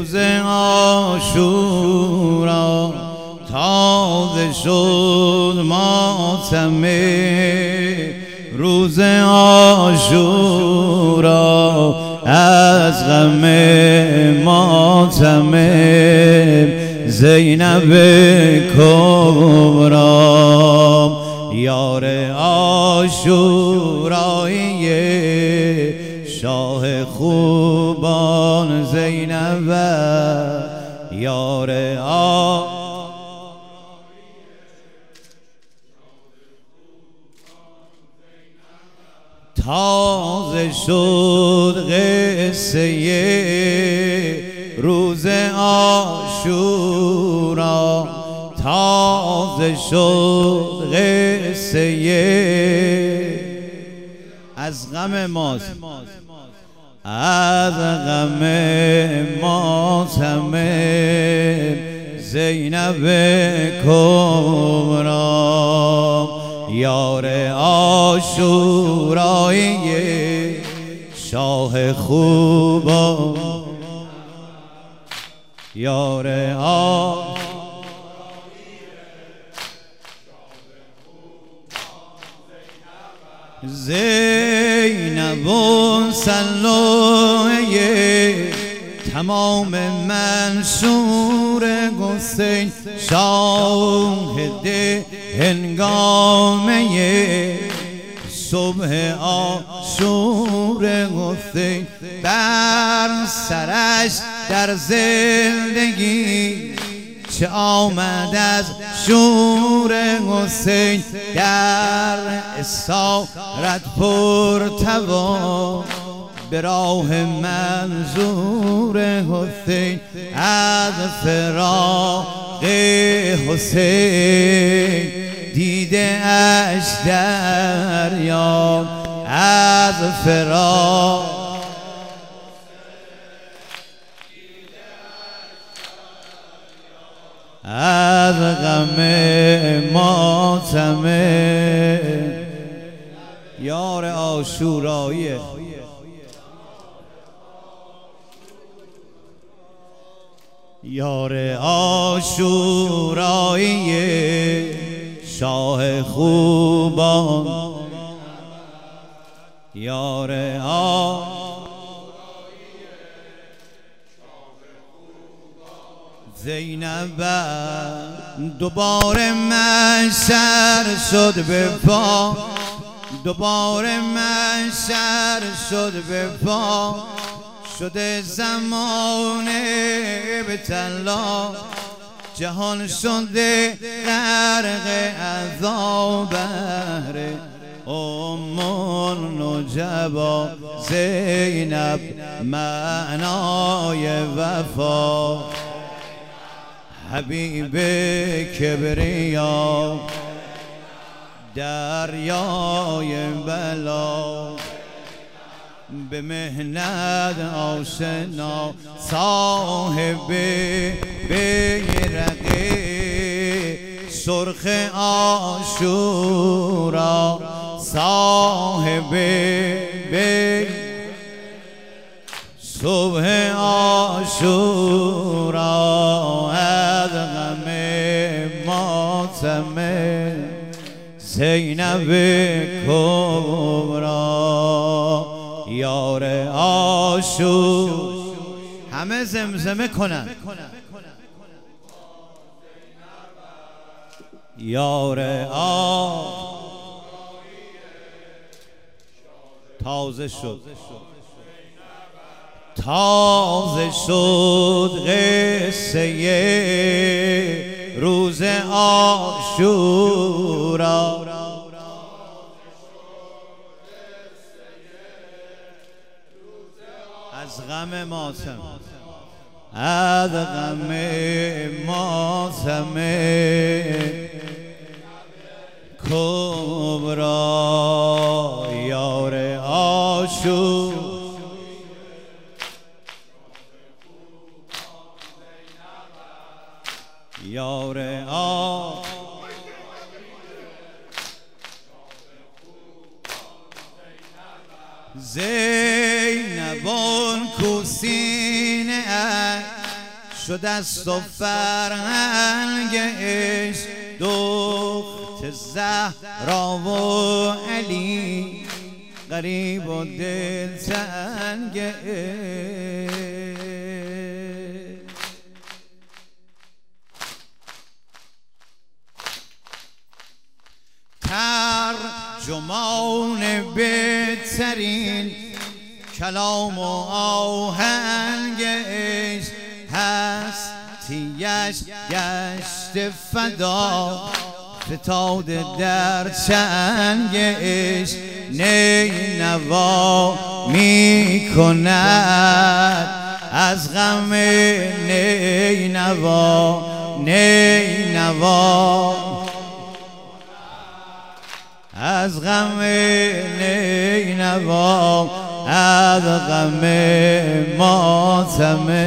روز عاشورا تازه شد ماتم روز عاشورا از غم ماتم زینب کبرا یار عاشورایی شاه خوبان زینب یار تازه شد قصه روز عاشورا تازه شد قصه از غم ماست از غم ماتم زینب کبرا یار عاشورایی شاه خوبا یار زینب سلوه تمام منصور حسین شاهد هنگامه صبح عاشور حسین بر سرش در زندگی چه آمد از شور حسین در اسارت پرتوا به راه منظور حسین از فراق حسین دیده اش دریا از فراق از غم ماتم یار عاشورایی یار عاشورایی شاه خوبان یار زینب دوباره محشر شد به پا دوباره محشر شد به پا شده زمانه به طلا جهان شده غرق عذاب بهر نجبا زینب معنای وفا حبیب کبریا دریای بلا به مهنت آشنا صاحب بیرقی سرخ عاشورا صاحب صبح عاشورا از غم ماتم زینب کبرا یار عاشور همه زمزمه کنن یار تازه شد تازه شد قصه روز عاشورا از غم ماتم از غم ماتم کبرا یار عاشور یار زینبان کو سینه شده است و فرهنگش دخت زهرا و علی غریب و دلتنگش. ترجمان بهترین کلام و آهنگش هستیش گشت فدا فتاده در چنگش. نی نوا می کند از غم نی نوا، نی نوا از غم نی نوا، از غم ماتم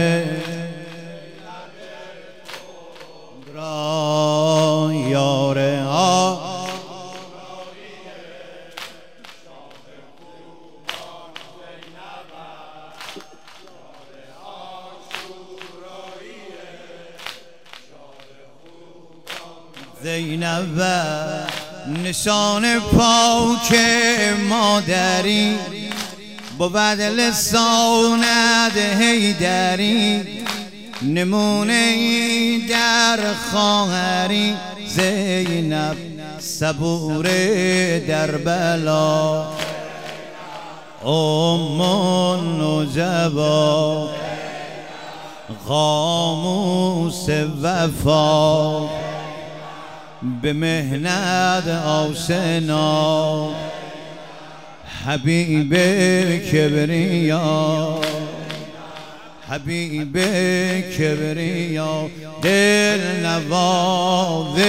را یار زینب نشان پاک مادری بود لساند حیدری. نمونه ای در خواهری زینب صبور در بلا. ام النجبا قاموس وفا به مهنت آشنا. حبیب کبریا، حبیب کبریا دل نواز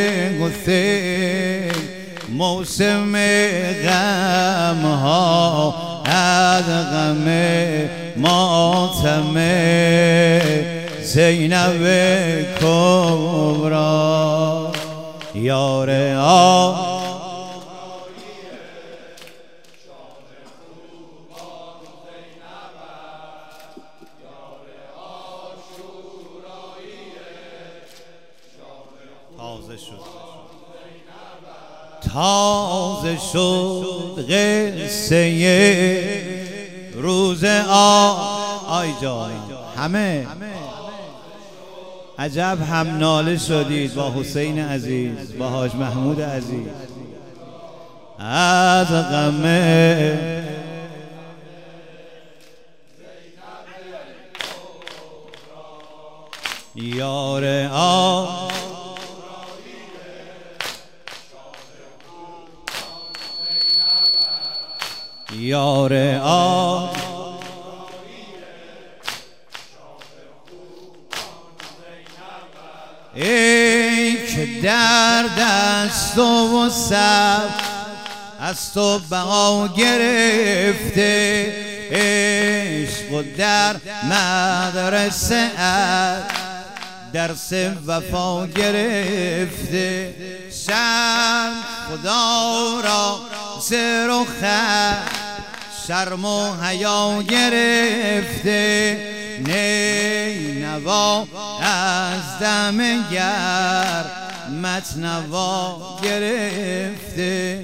حسین. موسم غم ها از غم ماتم زینب کبرا یار تازه شد قصه روز آی جان. همه عجب هم ناله شدید با حسین عزیز، با حاج محمود عزیز از غم یار یار ای که در دست و سب از تو بقا گرفته. عشق و در مدرسه درس وفا گرفته. شرم خدا را زر و شرم و حیا گرفته. نی نوا از دم گرمت نوا گرفته.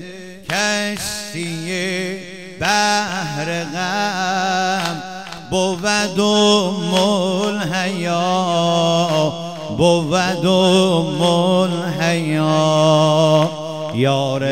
کشتی بحر غم بود الحیا، بود الحیا یار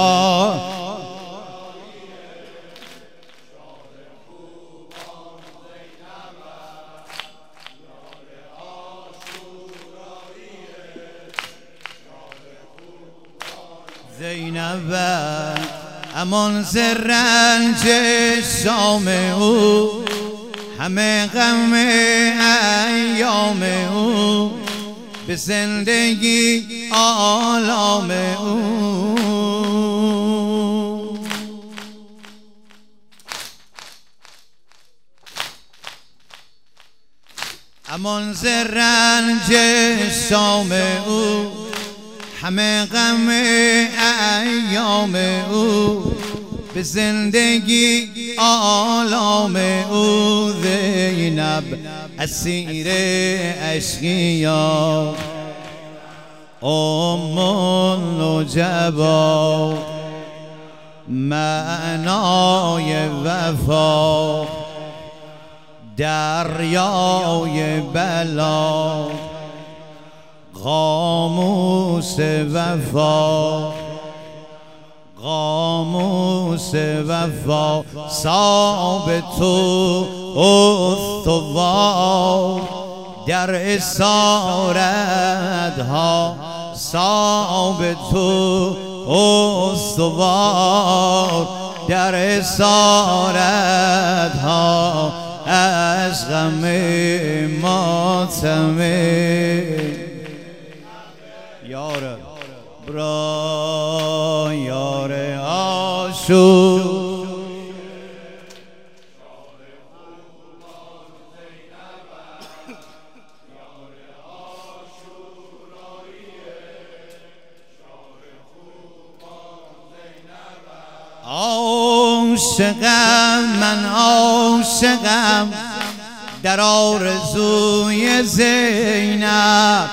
زینب. امان ز رنج شام او همه غم ایام او. به زندگی آلام او امان ز رنج شام او همه غم ایام او. به زندگی آلام او. زینب اسیر اشقیا نجبا معنای وفا دریای بلا قاموس وفا قاموس وفا ثابت و استوار در اسارتها ثابت و استوار در اسارتها از غم ماتم یار برا یار عاشور عاشقم من عاشقم در آرزوی زینب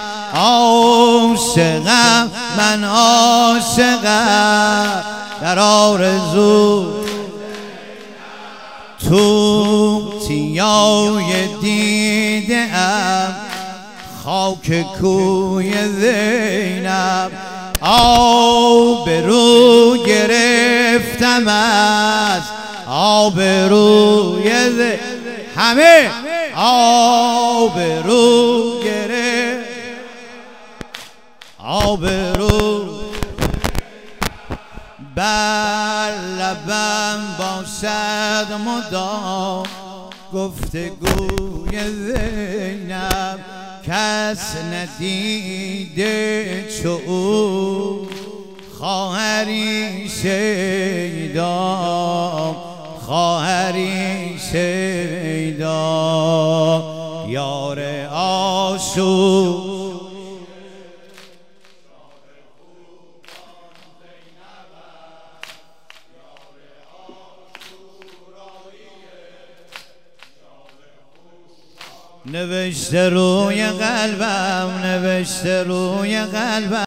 عاشقم من عاشقم در آرزو توتیای دیده ام خاک کوی زینب آبرو گرفتم از آبروی همه آبرو گرفت آبرو بر لبم باشد مدام گفتگوی زینب کس ندیده چو او خواهری شیدا خواهری شیدا یار عاشور نوشته روی قلبم نوشته روی قلبم